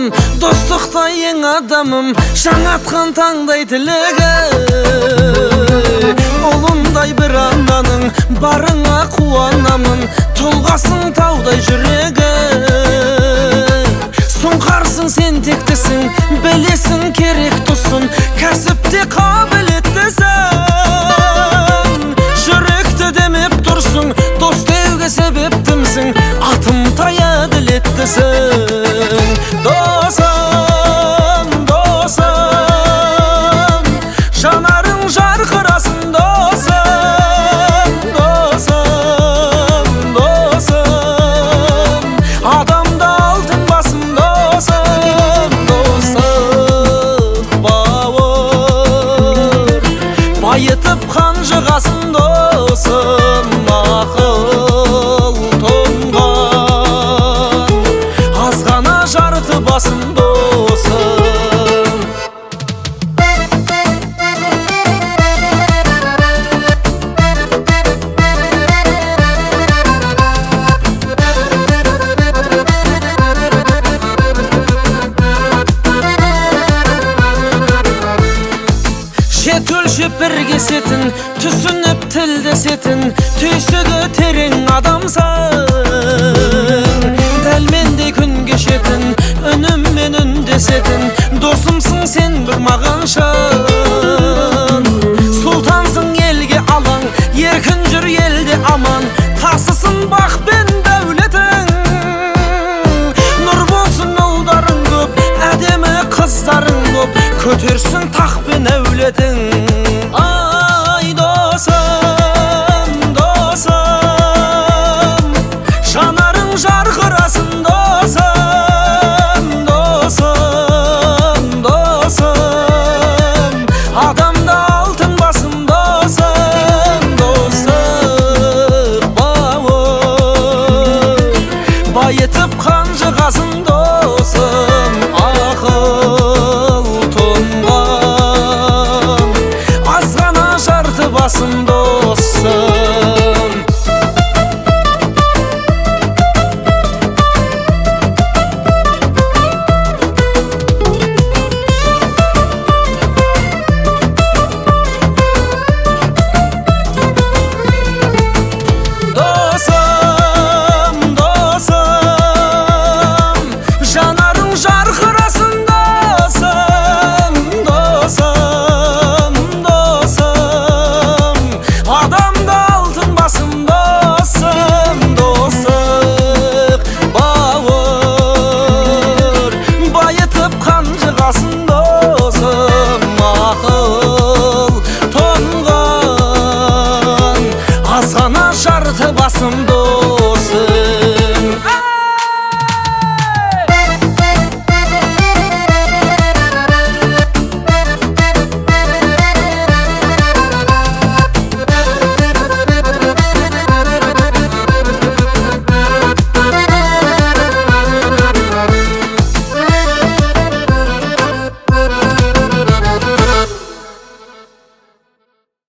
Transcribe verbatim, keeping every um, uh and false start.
жаным, достықта ең адамым, жаңатқан таңдай тілегі. Ұлымдай бір ананың, барыңа қуанамын, толғасын таудай жүрегі. Сұңқарсың сен тектісің, білесің керек тұсын, кәсіпте қабілеттісің. Жүректі демеп тұрсың, дос деуге себептімсің, атым таяды леттісің. Досым, досым, жанарың жарқырасын досым. Досым, досым, адамда алтын басым досым. Достық бауыр, байытып қанжығасын досым. Ақыл тұнған, азғана жарты басым досым. Жет өлшеп бірге сетін, түсініп тілдесетін, түйсігі терең адамсың. Дәл мендей күн кешетін, үніммен үндесетін, досымсың сен бір маған шын. Сұлтансың елге алаң, еркін жүр елде аман, тасысын бақ пен дәулетің. Нұр болсын ұлдарың көп, әдемі қыздарың көп, көтерсін тақ пен әулетің.